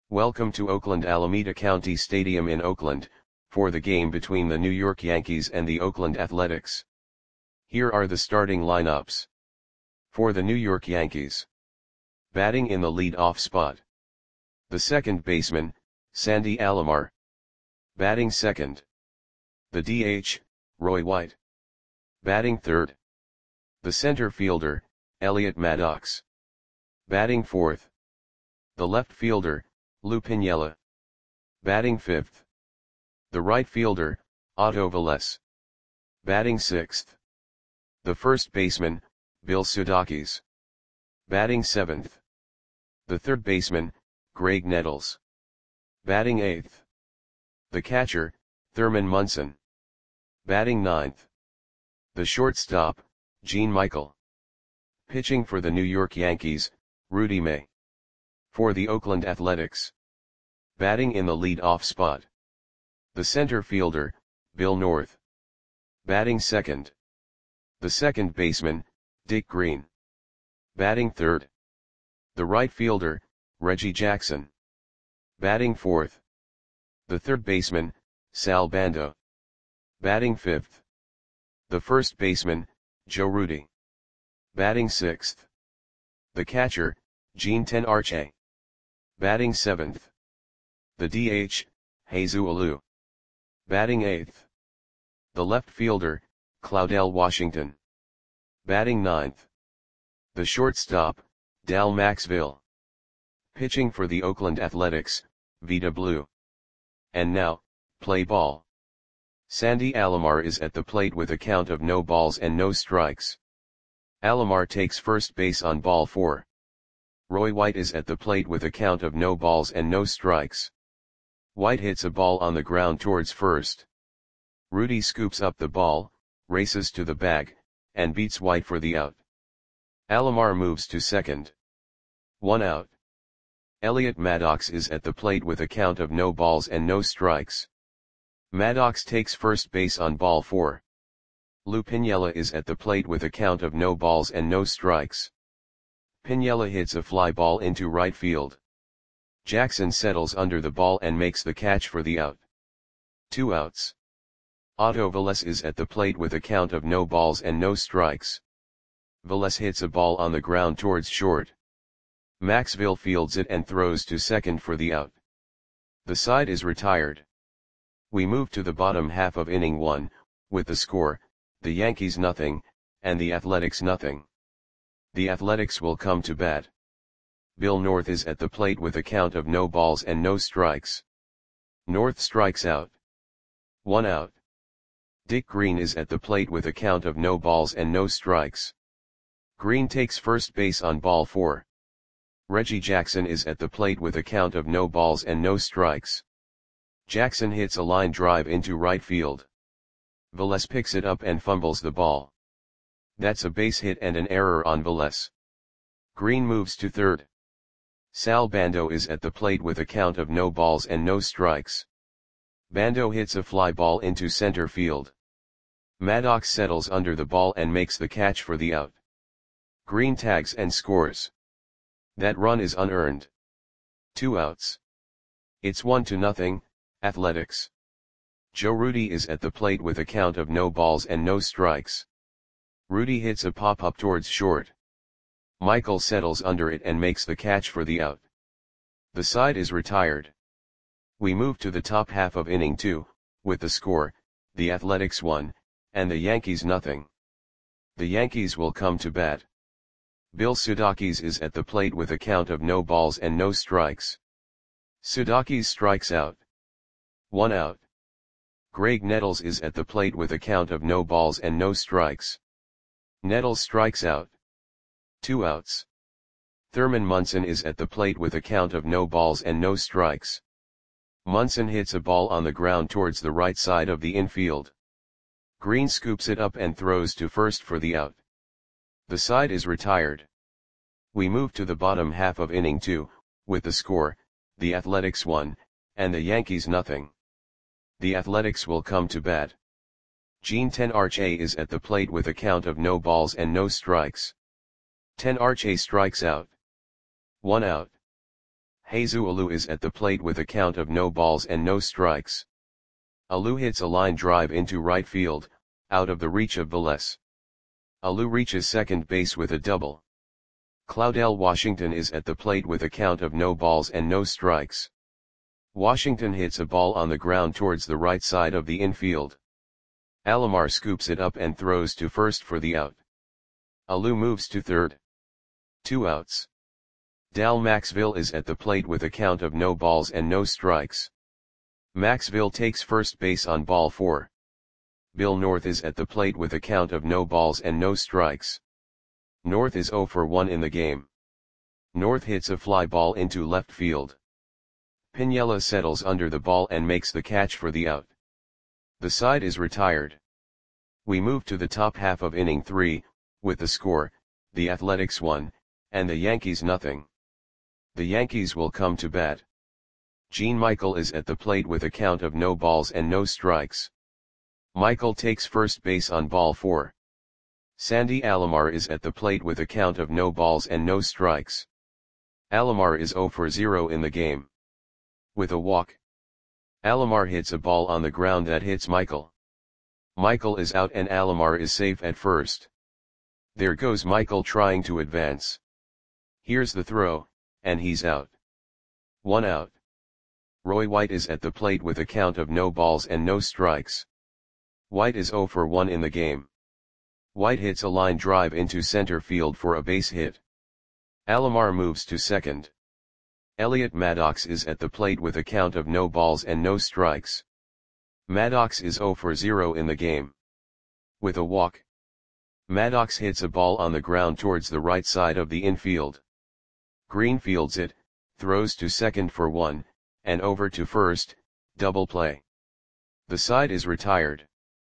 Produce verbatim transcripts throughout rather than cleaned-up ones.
Welcome to Oakland Alameda County Stadium in Oakland, for the game between the New York Yankees and the Oakland Athletics. Here are the starting lineups. For the New York Yankees. Batting in the lead-off spot. The second baseman, Sandy Alomar. Batting second. The D H, Roy White. Batting third. The center fielder, Elliot Maddox. Batting fourth. The left fielder, Lou Piniella. Batting fifth. The right fielder, Otto Velez. Batting sixth. The first baseman, Bill Sudakis. Batting seventh. The third baseman, Graig Nettles. Batting eighth. The catcher, Thurman Munson. Batting ninth. The shortstop, Gene Michael. Pitching for the New York Yankees, Rudy May. For the Oakland Athletics. Batting in the lead-off spot. The center fielder, Bill North. Batting second. The second baseman, Dick Green. Batting third. The right fielder, Reggie Jackson. Batting fourth. The third baseman, Sal Bando. Batting fifth. The first baseman, Joe Rudi. Batting sixth. The catcher, Gene Tenarche. Batting seventh. The D H, Jesus Alou. Batting eighth. The left fielder, Claudell Washington. Batting ninth. The shortstop, Dal Maxville. Pitching for the Oakland Athletics, Vida Blue. And now, play ball. Sandy Alomar is at the plate with a count of no balls and no strikes. Alomar takes first base on ball four. Roy White is at the plate with a count of no balls and no strikes. White hits a ball on the ground towards first. Rudy scoops up the ball, races to the bag, and beats White for the out. Alomar moves to second. One out. Elliot Maddox is at the plate with a count of no balls and no strikes. Maddox takes first base on ball four. Lou Piniella is at the plate with a count of no balls and no strikes. Piniella hits a fly ball into right field. Jackson settles under the ball and makes the catch for the out. Two outs. Otto Velez is at the plate with a count of no balls and no strikes. Velez hits a ball on the ground towards short. Maxville fields it and throws to second for the out. The side is retired. We move to the bottom half of inning one, with the score, the Yankees nothing, and the Athletics nothing. The Athletics will come to bat. Bill North is at the plate with a count of no balls and no strikes. North strikes out. One out. Dick Green is at the plate with a count of no balls and no strikes. Green takes first base on ball four. Reggie Jackson is at the plate with a count of no balls and no strikes. Jackson hits a line drive into right field. Velez picks it up and fumbles the ball. That's a base hit and an error on Velez. Green moves to third. Sal Bando is at the plate with a count of no balls and no strikes. Bando hits a fly ball into center field. Maddox settles under the ball and makes the catch for the out. Green tags and scores. That run is unearned. Two outs. It's one to nothing, Athletics. Joe Rudi is at the plate with a count of no balls and no strikes. Rudi hits a pop-up towards short. Michael settles under it and makes the catch for the out. The side is retired. We move to the top half of inning two, with the score, the Athletics one, and the Yankees nothing. The Yankees will come to bat. Bill Sudakis is at the plate with a count of no balls and no strikes. Sudakis strikes out. One out. Graig Nettles is at the plate with a count of no balls and no strikes. Nettles strikes out. Two outs. Thurman Munson is at the plate with a count of no balls and no strikes. Munson hits a ball on the ground towards the right side of the infield. Green scoops it up and throws to first for the out. The side is retired. We move to the bottom half of inning two, with the score, the Athletics one, and the Yankees nothing. The Athletics will come to bat. Gene Tenarche is at the plate with a count of no balls and no strikes. Tenarche strikes out. One out. Jesus Alou is at the plate with a count of no balls and no strikes. Alou hits a line drive into right field, out of the reach of Velez. Alou reaches second base with a double. Claudel Washington is at the plate with a count of no balls and no strikes. Washington hits a ball on the ground towards the right side of the infield. Alomar scoops it up and throws to first for the out. Alou moves to third. Two outs. Dal Maxville is at the plate with a count of no balls and no strikes. Maxville takes first base on ball four. Bill North is at the plate with a count of no balls and no strikes. North is zero for one in the game. North hits a fly ball into left field. Piniella settles under the ball and makes the catch for the out. The side is retired. We move to the top half of inning three, with the score, the Athletics one, and the Yankees nothing. The Yankees will come to bat. Gene Michael is at the plate with a count of no balls and no strikes. Michael takes first base on ball four. Sandy Alomar is at the plate with a count of no balls and no strikes. Alomar is zero for zero in the game. With a walk. Alomar hits a ball on the ground that hits Michael. Michael is out and Alomar is safe at first. There goes Michael trying to advance. Here's the throw, and he's out. One out. Roy White is at the plate with a count of no balls and no strikes. White is zero for one in the game. White hits a line drive into center field for a base hit. Alomar moves to second. Elliot Maddox is at the plate with a count of no balls and no strikes. Maddox is zero for zero in the game. With a walk. Maddox hits a ball on the ground towards the right side of the infield. Green fields it, throws to second for one, and over to first, double play. The side is retired.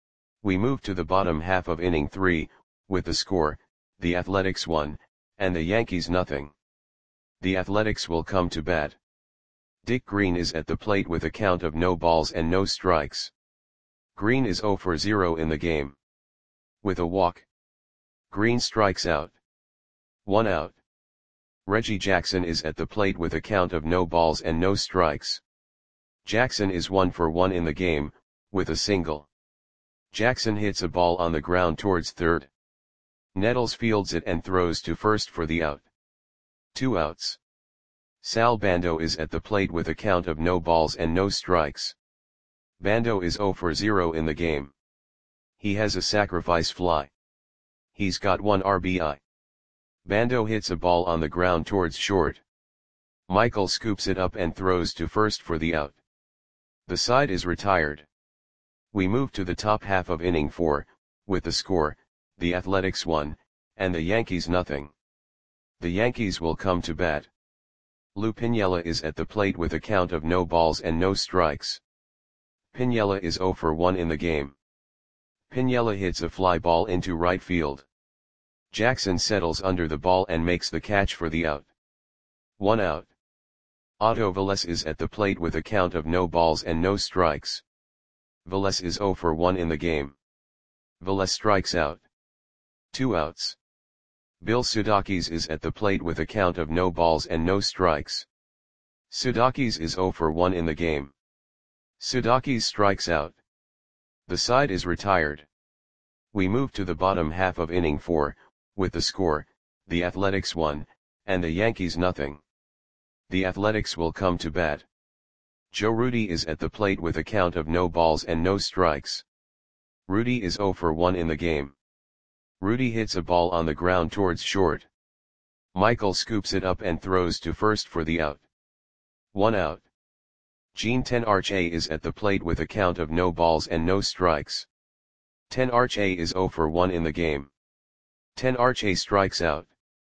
We move to the bottom half of inning three, with the score, the Athletics one, and the Yankees nothing. The Athletics will come to bat. Dick Green is at the plate with a count of no balls and no strikes. Green is zero for zero in the game. With a walk. Green strikes out. One out. Reggie Jackson is at the plate with a count of no balls and no strikes. Jackson is one for one in the game, with a single. Jackson hits a ball on the ground towards third. Nettles fields it and throws to first for the out. Two outs. Sal Bando is at the plate with a count of no balls and no strikes. Bando is zero for zero in the game. He has a sacrifice fly. He's got one R B I. Bando hits a ball on the ground towards short. Michael scoops it up and throws to first for the out. The side is retired. We move to the top half of inning four, with the score, the Athletics one, and the Yankees nothing. The Yankees will come to bat. Lou Piniella is at the plate with a count of no balls and no strikes. Piniella is zero for one in the game. Piniella hits a fly ball into right field. Jackson settles under the ball and makes the catch for the out. One out. Otto Velez is at the plate with a count of no balls and no strikes. Velez is zero for one in the game. Velez strikes out. Two outs. Bill Sudakis is at the plate with a count of no balls and no strikes. Sudakis is zero for one in the game. Sudakis strikes out. The side is retired. We move to the bottom half of inning four, with the score, the Athletics one, and the Yankees nothing. The Athletics will come to bat. Joe Rudi is at the plate with a count of no balls and no strikes. Rudi is zero for one in the game. Rudi hits a ball on the ground towards short. Michael scoops it up and throws to first for the out. One out. Gene Tenarche is at the plate with a count of no balls and no strikes. Tenarche is zero for one in the game. Tenarche strikes out.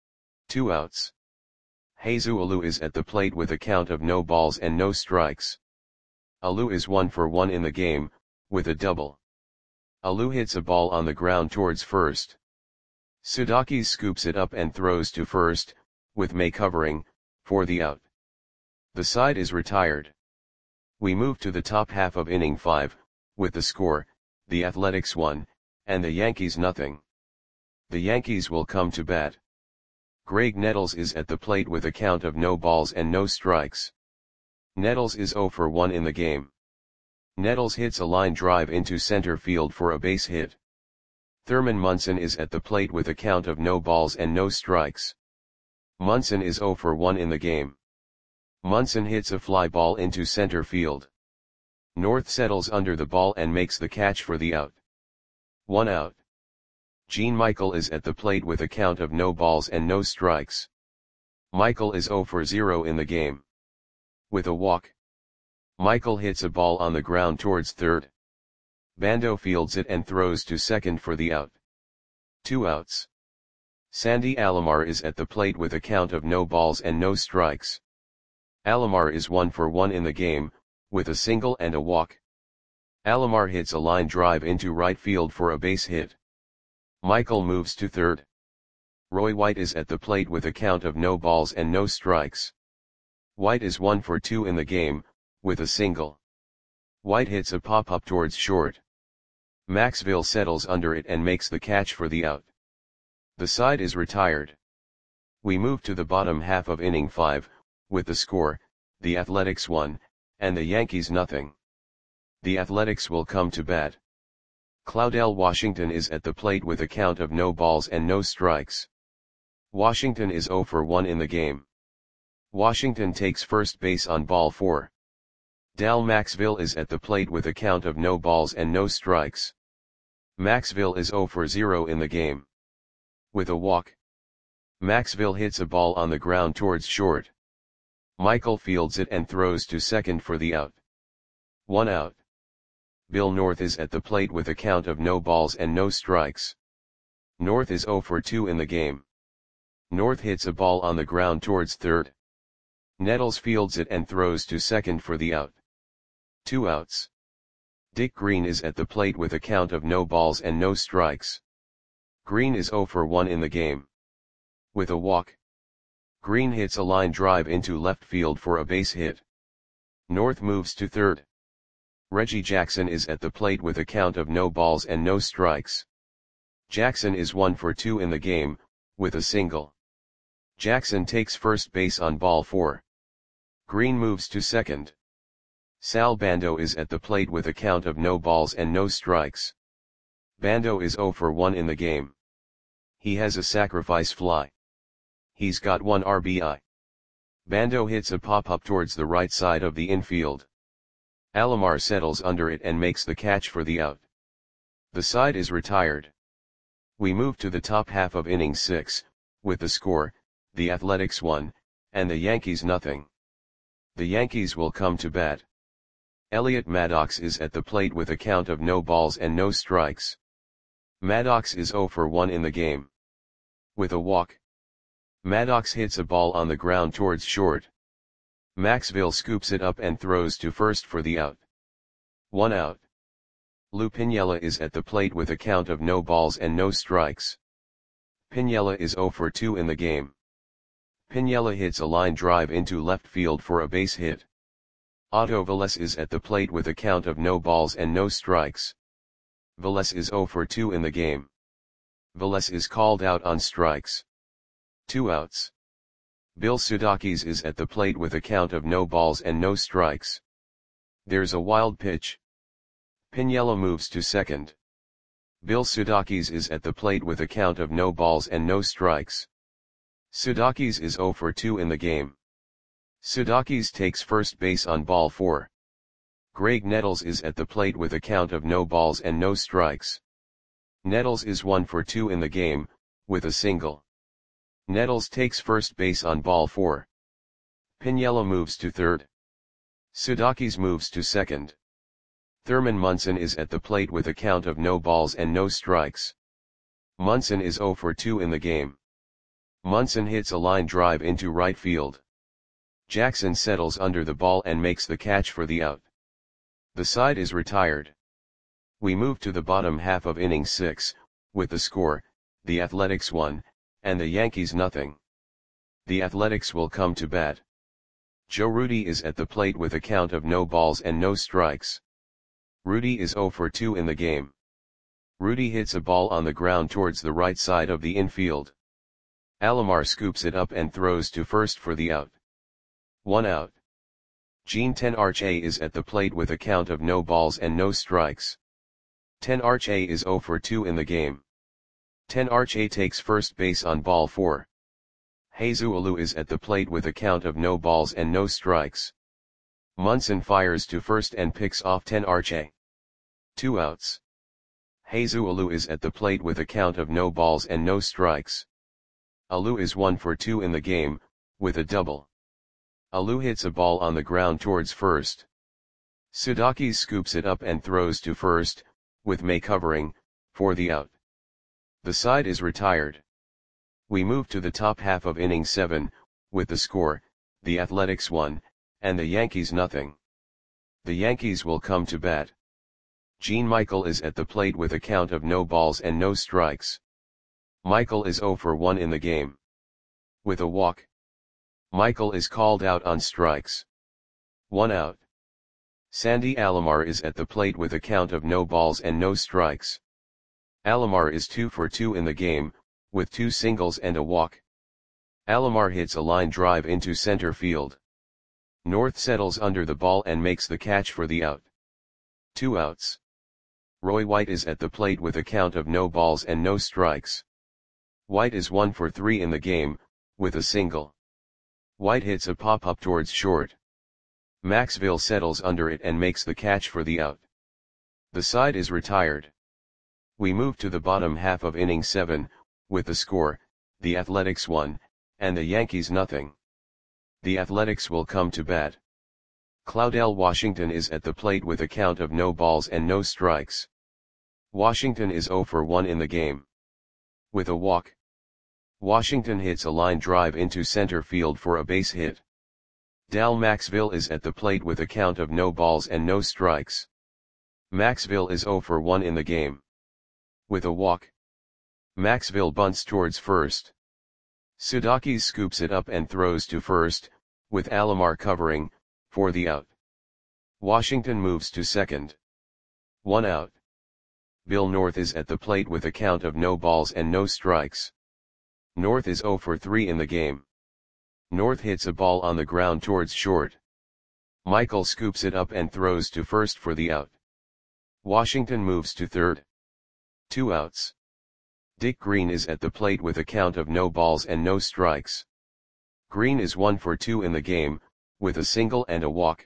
Two outs. Jesus Alou is at the plate with a count of no balls and no strikes. Alou is one for one in the game, with a double. Alou hits a ball on the ground towards first. Sudakis scoops it up and throws to first, with May covering, for the out. The side is retired. We move to the top half of inning five, with the score, the Athletics one, and the Yankees nothing. The Yankees will come to bat. Greg Nettles is at the plate with a count of no balls and no strikes. Nettles is zero for one in the game. Nettles hits a line drive into center field for a base hit. Thurman Munson is at the plate with a count of no balls and no strikes. Munson is zero for one in the game. Munson hits a fly ball into center field. North settles under the ball and makes the catch for the out. One out. Gene Michael is at the plate with a count of no balls and no strikes. Michael is zero for zero in the game. With a walk. Michael hits a ball on the ground towards third. Bando fields it and throws to second for the out. Two outs. Sandy Alomar is at the plate with a count of no balls and no strikes. Alomar is one for one in the game, with a single and a walk. Alomar hits a line drive into right field for a base hit. Michael moves to third. Roy White is at the plate with a count of no balls and no strikes. White is one for two in the game, with a single. White hits a pop-up towards short. Maxville settles under it and makes the catch for the out. The side is retired. We move to the bottom half of inning five, with the score, the Athletics one, and the Yankees nothing. The Athletics will come to bat. Claudell Washington is at the plate with a count of no balls and no strikes. Washington is zero for one in the game. Washington takes first base on ball four. Dal Maxville is at the plate with a count of no balls and no strikes. Maxville is zero for zero in the game. With a walk. Maxville hits a ball on the ground towards short. Michael fields it and throws to second for the out. One out. Bill North is at the plate with a count of no balls and no strikes. North is zero for two in the game. North hits a ball on the ground towards third. Nettles fields it and throws to second for the out. Two outs. Dick Green is at the plate with a count of no balls and no strikes. Green is zero for one in the game. With a walk. Green hits a line drive into left field for a base hit. North moves to third. Reggie Jackson is at the plate with a count of no balls and no strikes. Jackson is one for two in the game, with a single. Jackson takes first base on ball four. Green moves to second. Sal Bando is at the plate with a count of no balls and no strikes. Bando is zero for one in the game. He has a sacrifice fly. He's got one R B I. Bando hits a pop-up towards the right side of the infield. Alomar settles under it and makes the catch for the out. The side is retired. We move to the top half of inning six, with the score, the Athletics one, and the Yankees nothing. The Yankees will come to bat. Elliot Maddox is at the plate with a count of no balls and no strikes. Maddox is zero for one in the game. With a walk. Maddox hits a ball on the ground towards short. Maxville scoops it up and throws to first for the out. One out. Lou Piniella is at the plate with a count of no balls and no strikes. Piniella is zero for two in the game. Piniella hits a line drive into left field for a base hit. Otto Velez is at the plate with a count of no balls and no strikes. Velez is zero for two in the game. Velez is called out on strikes. Two outs. Bill Sudakis is at the plate with a count of no balls and no strikes. There's a wild pitch. Piniella moves to second. Bill Sudakis is at the plate with a count of no balls and no strikes. Sudakis is zero for two in the game. Sudakis takes first base on ball four. Greg Nettles is at the plate with a count of no balls and no strikes. Nettles is one for two in the game, with a single. Nettles takes first base on ball four. Piniella moves to third. Sudakis moves to second. Thurman Munson is at the plate with a count of no balls and no strikes. Munson is zero for two in the game. Munson hits a line drive into right field. Jackson settles under the ball and makes the catch for the out. The side is retired. We move to the bottom half of inning six, with the score, the Athletics one, and the Yankees nothing. The Athletics will come to bat. Joe Rudi is at the plate with a count of no balls and no strikes. Rudi is zero for two in the game. Rudi hits a ball on the ground towards the right side of the infield. Alomar scoops it up and throws to first for the out. One out. Gene Tenarche is at the plate with a count of no balls and no strikes. Tenarche is zero for two in the game. Tenarche takes first base on ball four. Jesus Alou is at the plate with a count of no balls and no strikes. Munson fires to first and picks off Tenarche. Two outs. Jesus Alou is at the plate with a count of no balls and no strikes. Alou is one for two in the game, with a double. Alou hits a ball on the ground towards first. Sudakis scoops it up and throws to first, with May covering, for the out. The side is retired. We move to the top half of inning seven, with the score, the Athletics one, and the Yankees nothing. The Yankees will come to bat. Gene Michael is at the plate with a count of no balls and no strikes. Michael is zero for one in the game. With a walk. Michael is called out on strikes. One out. Sandy Alomar is at the plate with a count of no balls and no strikes. Alomar is two for two in the game, with two singles and a walk. Alomar hits a line drive into center field. North settles under the ball and makes the catch for the out. Two outs. Roy White is at the plate with a count of no balls and no strikes. White is one for three in the game, with a single. White hits a pop-up towards short. Maxville settles under it and makes the catch for the out. The side is retired. We move to the bottom half of inning seven, with the score, the Athletics one, and the Yankees nothing. The Athletics will come to bat. Claudel Washington is at the plate with a count of no balls and no strikes. Washington is zero for one in the game. With a walk. Washington hits a line drive into center field for a base hit. Dal Maxville is at the plate with a count of no balls and no strikes. Maxville is zero for one in the game. With a walk. Maxville bunts towards first. Sudakis scoops it up and throws to first, with Alomar covering, for the out. Washington moves to second. One out. Bill North is at the plate with a count of no balls and no strikes. North is zero for three in the game. North hits a ball on the ground towards short. Michael scoops it up and throws to first for the out. Washington moves to third. Two outs. Dick Green is at the plate with a count of no balls and no strikes. Green is one for two in the game, with a single and a walk.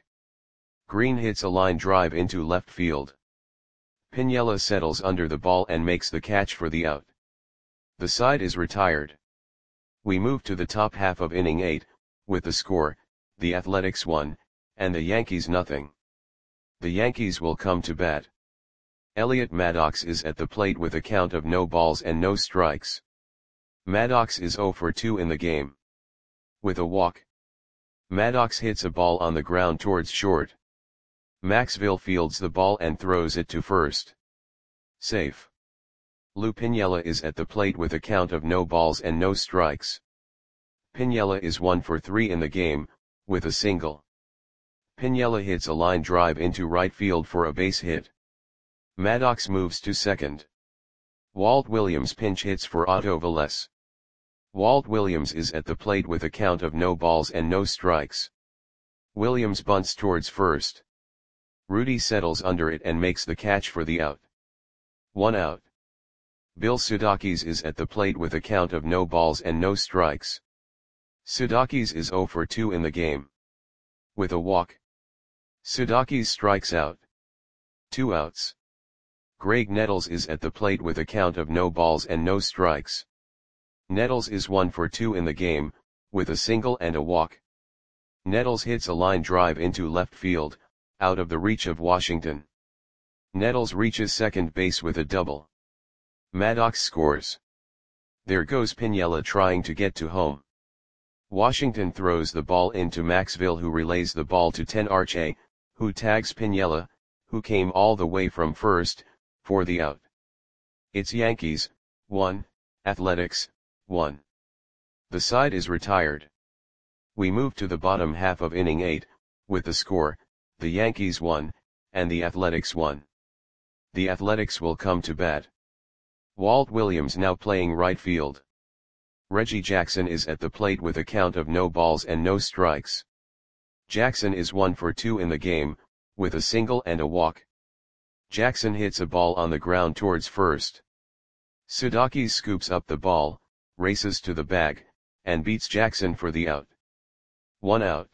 Green hits a line drive into left field. Piniella settles under the ball and makes the catch for the out. The side is retired. We move to the top half of inning eight, with the score, the Athletics one, and the Yankees nothing. The Yankees will come to bat. Elliot Maddox is at the plate with a count of no balls and no strikes. Maddox is zero for two in the game. With a walk. Maddox hits a ball on the ground towards short. Maxville fields the ball and throws it to first. Safe. Lou Piniella is at the plate with a count of no balls and no strikes. Piniella is one for three in the game, with a single. Piniella hits a line drive into right field for a base hit. Maddox moves to second. Walt Williams pinch hits for Otto Velez. Walt Williams is at the plate with a count of no balls and no strikes. Williams bunts towards first. Rudy settles under it and makes the catch for the out. One out. Bill Sudakis is at the plate with a count of no balls and no strikes. Sudakis is zero for two in the game. With a walk. Sudakis strikes out. Two outs. Greg Nettles is at the plate with a count of no balls and no strikes. Nettles is one for two in the game, with a single and a walk. Nettles hits a line drive into left field, out of the reach of Washington. Nettles reaches second base with a double. Maddox scores. There goes Piniella trying to get to home. Washington throws the ball into Maxville, who relays the ball to Tenarche, who tags Piniella, who came all the way from first, for the out. It's Yankees, one, Athletics, one. The side is retired. We move to the bottom half of inning eight, with the score, the Yankees one, and the Athletics one. The Athletics will come to bat. Walt Williams now playing right field. Reggie Jackson is at the plate with a count of no balls and no strikes. Jackson is one for two in the game, with a single and a walk. Jackson hits a ball on the ground towards first. Sudakis scoops up the ball, races to the bag, and beats Jackson for the out. One out.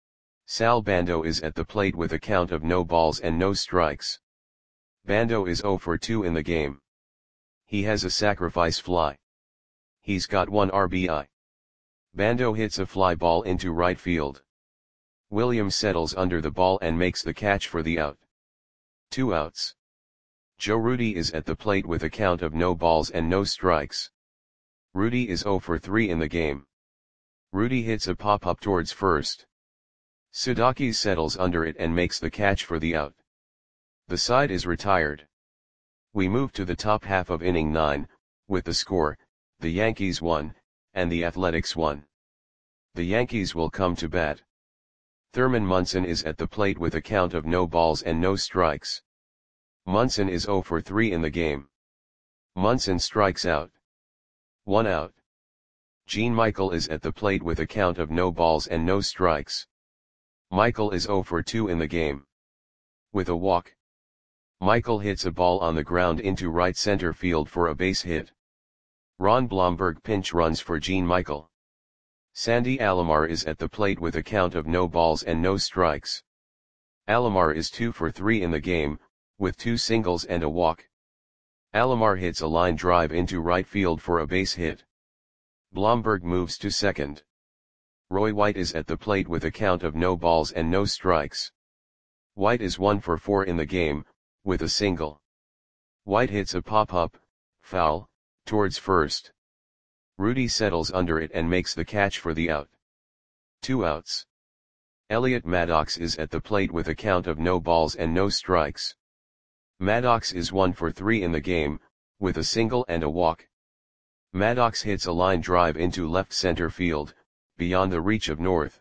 Sal Bando is at the plate with a count of no balls and no strikes. Bando is zero for two in the game. He has a sacrifice fly. He's got one R B I. Bando hits a fly ball into right field. Williams settles under the ball and makes the catch for the out. Two outs. Joe Rudi is at the plate with a count of no balls and no strikes. Rudi is zero for three in the game. Rudi hits a pop-up towards first. Sudakis settles under it and makes the catch for the out. The side is retired. We move to the top half of inning nine, with the score, the Yankees won, and the Athletics won. The Yankees will come to bat. Thurman Munson is at the plate with a count of no balls and no strikes. Munson is zero for three in the game. Munson strikes out. One out. Gene Michael is at the plate with a count of no balls and no strikes. Michael is zero for two in the game. With a walk. Michael hits a ball on the ground into right center field for a base hit. Ron Blomberg pinch runs for Gene Michael. Sandy Alomar is at the plate with a count of no balls and no strikes. Alomar is two for three in the game, with two singles and a walk. Alomar hits a line drive into right field for a base hit. Blomberg moves to second. Roy White is at the plate with a count of no balls and no strikes. White is one for four in the game, with a single. White hits a pop-up, foul, towards first. Rudi settles under it and makes the catch for the out. Two outs. Elliot Maddox is at the plate with a count of no balls and no strikes. Maddox is one for three in the game, with a single and a walk. Maddox hits a line drive into left center field, beyond the reach of North.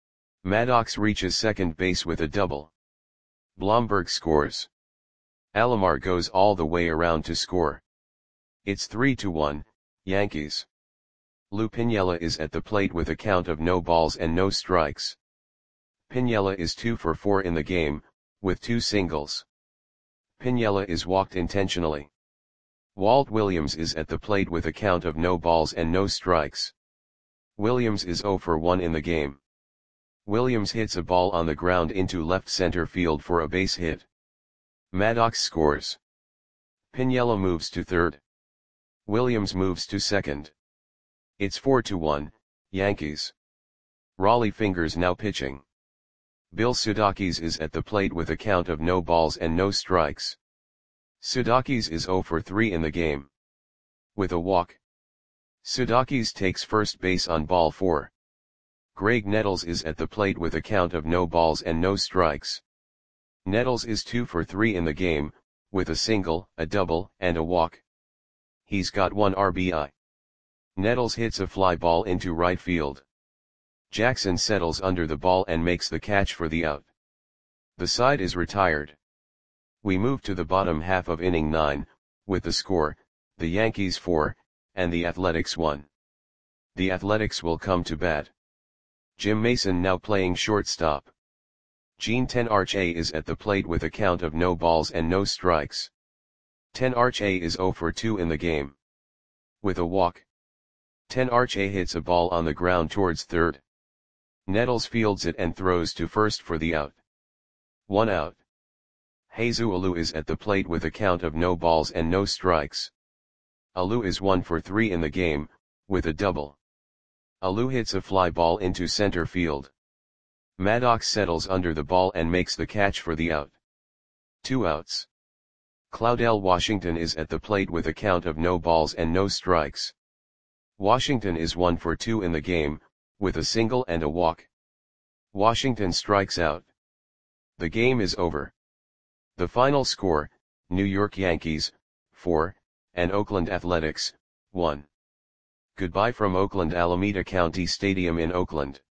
Maddox reaches second base with a double. Blomberg scores. Alomar goes all the way around to score. It's three to one, Yankees. Lou Piniella is at the plate with a count of no balls and no strikes. Piniella is two for four in the game, with two singles. Piniella is walked intentionally. Walt Williams is at the plate with a count of no balls and no strikes. Williams is zero for one in the game. Williams hits a ball on the ground into left center field for a base hit. Maddox scores. Piniella moves to third. Williams moves to second. It's four to one, Yankees. Rollie Fingers now pitching. Bill Sudakis is at the plate with a count of no balls and no strikes. Sudakis is zero for three in the game. With a walk. Sudakis takes first base on ball four. Greg Nettles is at the plate with a count of no balls and no strikes. Nettles is two for three in the game, with a single, a double, and a walk. He's got one R B I. Nettles hits a fly ball into right field. Jackson settles under the ball and makes the catch for the out. The side is retired. We move to the bottom half of inning nine, with the score, the Yankees four, and the Athletics one. The Athletics will come to bat. Jim Mason now playing shortstop. Gene Tenarche is at the plate with a count of no balls and no strikes. Tenarche is zero for two in the game. With a walk. Tenarche hits a ball on the ground towards third. Nettles fields it and throws to first for the out. One out. Jesus Alou is at the plate with a count of no balls and no strikes. Alou is one for three in the game, with a double. Alou hits a fly ball into center field. Maddox settles under the ball and makes the catch for the out. Two outs. Claudell Washington is at the plate with a count of no balls and no strikes. Washington is one for two in the game, with a single and a walk. Washington strikes out. The game is over. The final score, New York Yankees, four, and Oakland Athletics, one. Goodbye from Oakland Alameda County Stadium in Oakland.